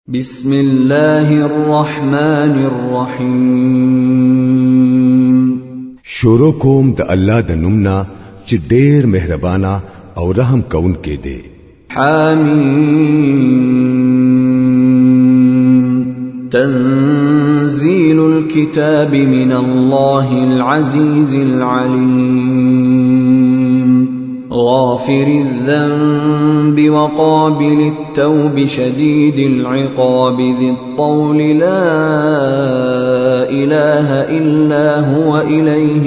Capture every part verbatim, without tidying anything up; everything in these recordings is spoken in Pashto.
بسم الله الرحمن الرحیم. شروع کوم د الله د نومنا چې ډېر مهربانا او رحم کون کې دی. حمیم. تنزيل الكتاب من الله العزيز العليم. غافر الذنب وقابل التوب شديد العقاب ذي الطول لا إله إلا هو إليه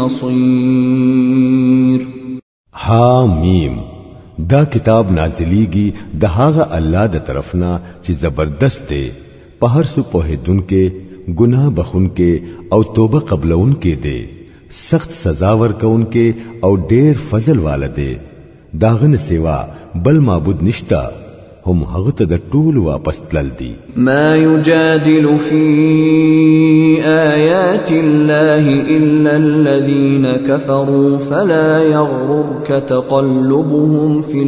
المصير. حمیم. دا کتاب نازلیږي د هغه الله د طرفنا چې زبردست دی، په هر څه پوهیدونکو، ګناه بخونکو او توبه قبلونکو دی، سخت سزا ورکونکو او ډېر فضل والده. داغه سیوا بل معبود نشتا، هم هغه ته د ټول واپس تلل دي. ما يجادل في آيات الله إلا الذين كفروا فلا يغررك تقلبهم في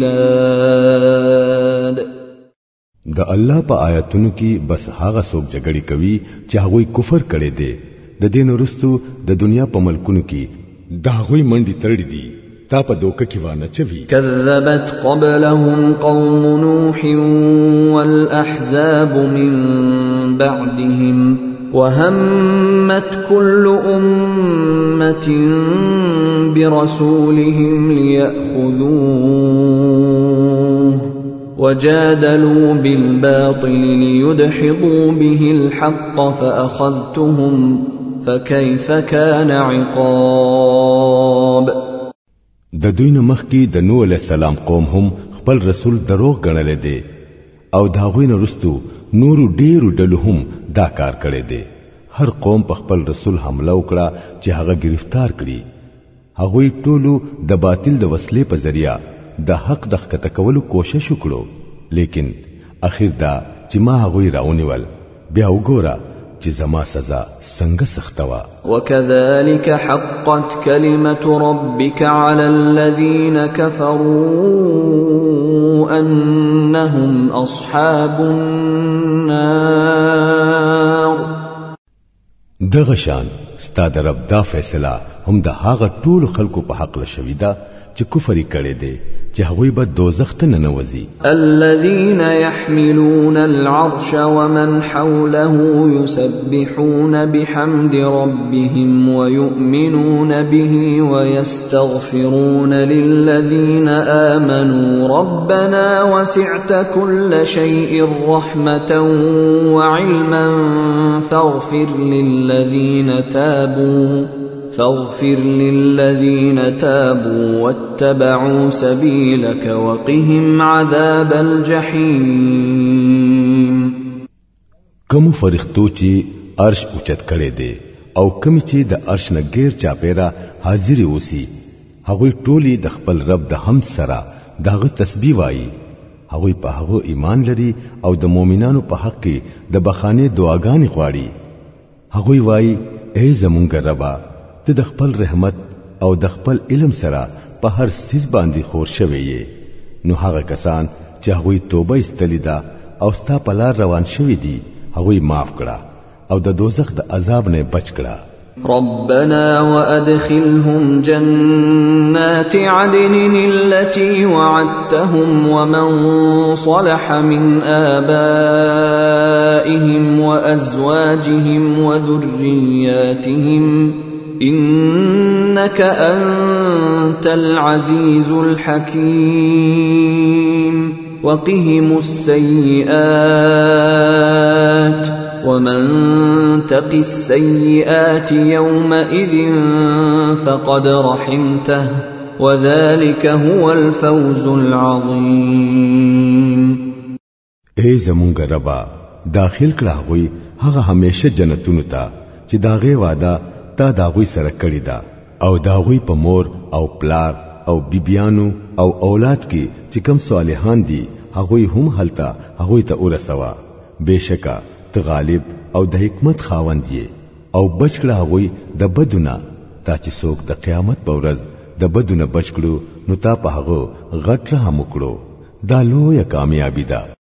البلاد. د الله په آیاتونو کې بس هغه څوک جګړه کوي چې هغه کفر کړي دي. د دین ورستو د دنیا په ملکونو کې دا غوي منډي تړي دي، تا په دوکه کې وانه چوي. كذبت قبلهم قوم نوح والأحزاب من بعدهم وهمت كل أمة برسولهم ليأخذوه وجادلوا بالباطل ليدحضوا به الحق فأخذتهم فكيف كان عقاب. د دوی نه مخکې د نوح علیہ السلام قوم هم خپل رسول دروغ ګڼل دي او دا غوی نه رستو نورو ډیرو ډلو هم دا کار کړی دی. هر قوم په خپل رسول حمله وکړه چې هغه گرفتار کړي. هغه ټولو د باطل د وسلې په ذریعہ د حق د ښکته کولو کوشش وکړو، لیکن اخر دا چې ما هغه راونیول. بیا وګوره چې زما سزا څنګه سخته وا. وكذلك حقت كلمة ربك على الذين كفروا أنهم أصحاب النار. دغه شان ستاد رب دا فیصله هم د هغه ټول خلکو په حق لشوي دا چې کفر کړي دي چې هغوی به دوزخ ته ننوځي. الذين يحملون العرش ومن حوله يسبحون بحمد ربهم ويؤمنون به ويستغفرون للذين آمنوا ربنا وسعت كل شيء رحمة وعلما فاغفر للذين تابوا فاغفر للذين تابوا واتبعوا سبيلك وقهم عذاب الجحيم. کوم فرښتو چې عرش اوچت کړي دي او کوم چې د عرش نه غیر چاپیرا حاضر اوسي، هغوی ټولي د خپل رب د حمد سره دغه تسبیح وایي. هغوی په هغه ایمان لري او د مؤمنانو په حق کې د بخانه دعاګانې غواړي. هغوی وایي ای زمونږ ربا، ته د خپل رحمت او د خپل علم سره په هر سیز باندې خور شوی یې. نو هغه کسان چې هغوی توبه استلی ده او ستا په لار روان شوی دي، هغوی معاف کړه او د دوزخ د عذاب نه بچ کړه. ربنا وأدخلهم جنات عدن التي وعدتهم ومن صلح من آبائهم وأزواجهم وذرياتهم إنك أنت العزيز الحكيم. وقهم السيئات ومن تق السيئات يومئذ فقد رحمته وذلك هو الفوز العظيم. اے زمونږ ربا، داخل کړه غوي هغه همیشه جنتونو ته چې داغه وعده تا داغوی سره کړی دا، او داغوی په مور او پلار او بیبیانو او اولاد کې چې کوم صالحان دي هغوی هم هلته هغوی ته ورسوا. بشکا ته غالب او د حکمت خاوند یې، او بچ کړه هغوی د بدونه تا چې څوک د قیامت په ورځ د بدونه بچ کړو نو تا په هغه غټ رحم وکړو. دا لویه کامیابی ده.